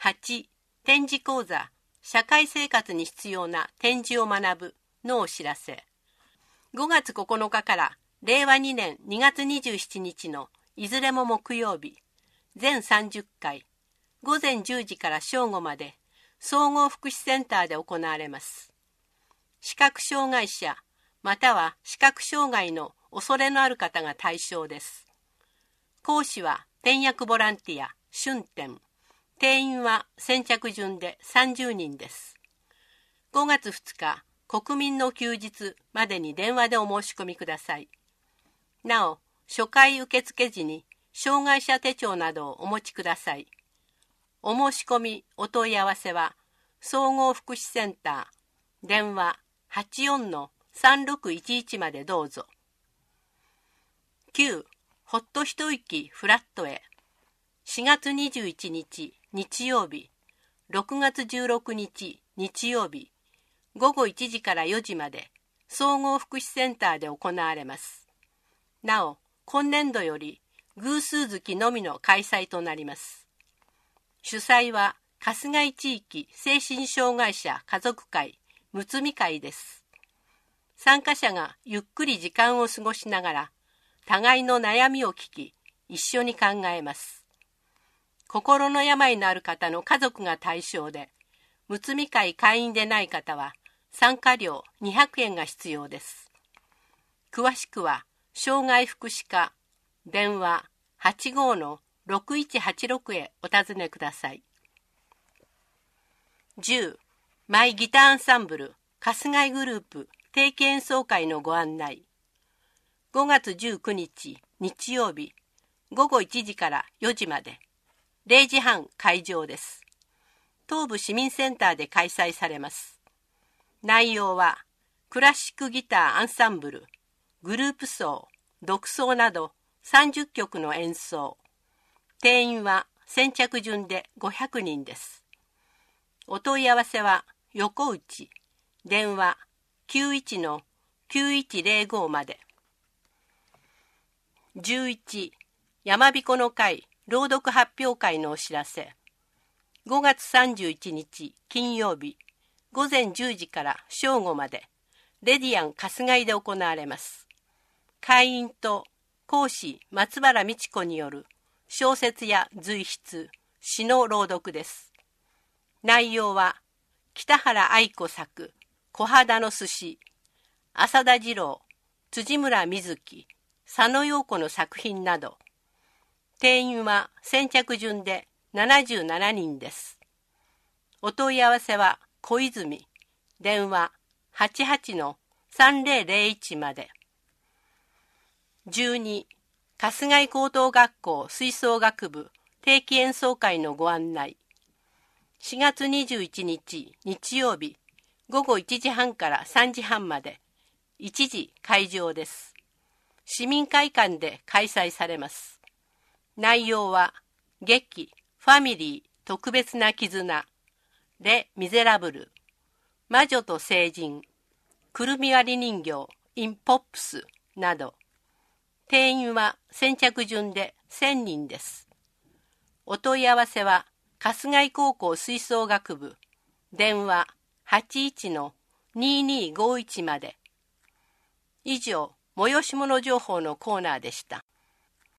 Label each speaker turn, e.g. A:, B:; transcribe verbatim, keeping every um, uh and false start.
A: はち. 展示講座社会生活に必要な展示を学ぶのお知らせ。ごがつここのかかられいわにねんにがつにじゅうしちにちのいずれも木曜日、全さんじゅっかい、ごぜんじゅうじから正午まで総合福祉センターで行われます。視覚障害者または視覚障害の恐れのある方が対象です。講師は点訳ボランティア、春天。定員は先着順でさんじゅうにんです。ごがつふつか、国民の休日までに電話でお申し込みください。なお、初回受付時に障害者手帳などをお持ちください。お申し込み、お問い合わせは、総合福祉センター、電話 はちよんのさんろくいちいち までどうぞ。きゅう. ほっと一息フラットへ。しがつにじゅういちにち日曜日、ろくがつじゅうろくにち日曜日、ごごいちじからよじまで総合福祉センターで行われます。なお、今年度より偶数月のみの開催となります。主催は春日井地域精神障害者家族会むつみ会です。参加者がゆっくり時間を過ごしながら互いの悩みを聞き、一緒に考えます。心の病のある方の家族が対象で、むつみ会会員でない方は参加料にひゃくえんが必要です。詳しくは障害福祉課電話 はちごのろくいちはちろく へお尋ねください。じゅう. マイギターアンサンブル春日井グループ定期演奏会のご案内。ごがつじゅうくにち日曜日、ごごいちじからよじまでれいじはん会場です。東部市民センターで開催されます。内容はクラシックギターアンサンブル、グループ奏、独奏などさんじゅっきょくの演奏。定員は先着順でごひゃくにんです。お問い合わせは横内、電話 きゅういちのきゅういちぜろご まで。じゅういち. 山彦の会朗読発表会のお知らせ。ごがつさんじゅういちにち金曜日、ごぜんじゅうじから正午までレディアン春日井で行われます。会員と講師松原美智子による小説や随筆、詩の朗読です。内容は北原愛子作小肌の寿司、浅田次郎、辻村瑞希、佐野陽子の作品など。定員は先着順でななじゅうななにんです。お問い合わせは小泉、電話 はちはちのさんぜろぜろいち まで。じゅうに. 春日井高等学校吹奏楽部定期演奏会のご案内。しがつにじゅういちにち日曜日、ごごいちじはんからさんじはんまでいちじ会場です。市民会館で開催されます。内容は劇ファミリー特別な絆、レ・ミゼラブル、魔女と聖人、くるみ割り人形インポップスなど。定員は先着順でせんにんです。お問い合わせは春日井高校吹奏楽部、電話 はちいちのにーにーごいち まで。以上、催し物情報のコーナーでした。